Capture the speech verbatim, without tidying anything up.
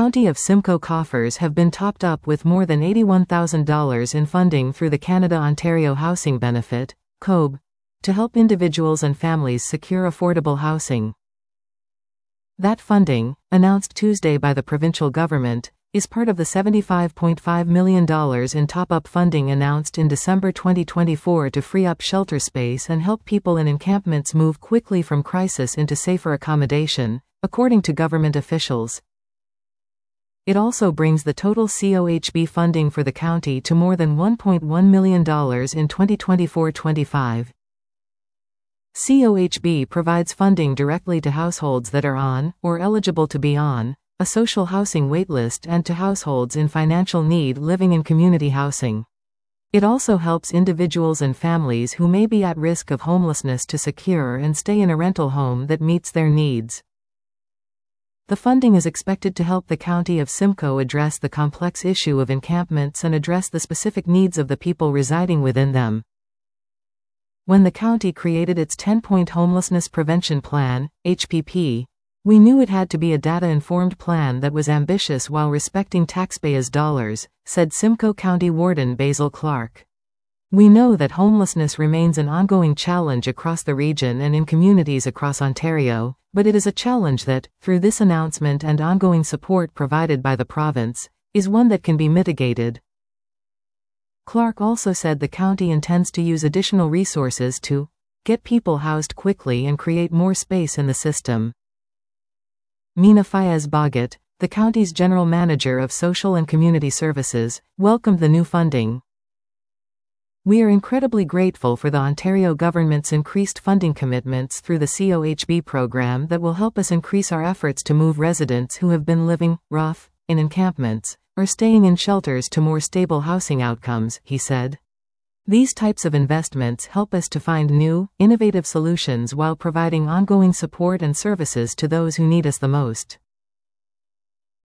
County of Simcoe coffers have been topped up with more than eighty-one thousand dollars in funding through the Canada-Ontario Housing Benefit, C O B, to help individuals and families secure affordable housing. That funding, announced Tuesday by the provincial government, is part of the seventy-five point five million dollars in top-up funding announced in December twenty twenty-four to free up shelter space and help people in encampments move quickly from crisis into safer accommodation, according to government officials. It also brings the total C O H B funding for the county to more than one point one million dollars in twenty twenty-four twenty-five. C O H B provides funding directly to households that are on, or eligible to be on, a social housing waitlist and to households in financial need living in community housing. It also helps individuals and families who may be at risk of homelessness to secure and stay in a rental home that meets their needs. The funding is expected to help the County of Simcoe address the complex issue of encampments and address the specific needs of the people residing within them. When the county created its ten-point Homelessness Prevention Plan, H P P, we knew it had to be a data-informed plan that was ambitious while respecting taxpayers' dollars, said Simcoe County Warden Basil Clark. We know that homelessness remains an ongoing challenge across the region and in communities across Ontario, but it is a challenge that, through this announcement and ongoing support provided by the province, is one that can be mitigated. Clark also said the county intends to use additional resources to get people housed quickly and create more space in the system. Mina Fayez-Boggett, the county's general manager of social and community services, welcomed the new funding. We are incredibly grateful for the Ontario government's increased funding commitments through the C O H B program that will help us increase our efforts to move residents who have been living rough in encampments or staying in shelters to more stable housing outcomes, he said. These types of investments help us to find new, innovative solutions while providing ongoing support and services to those who need us the most.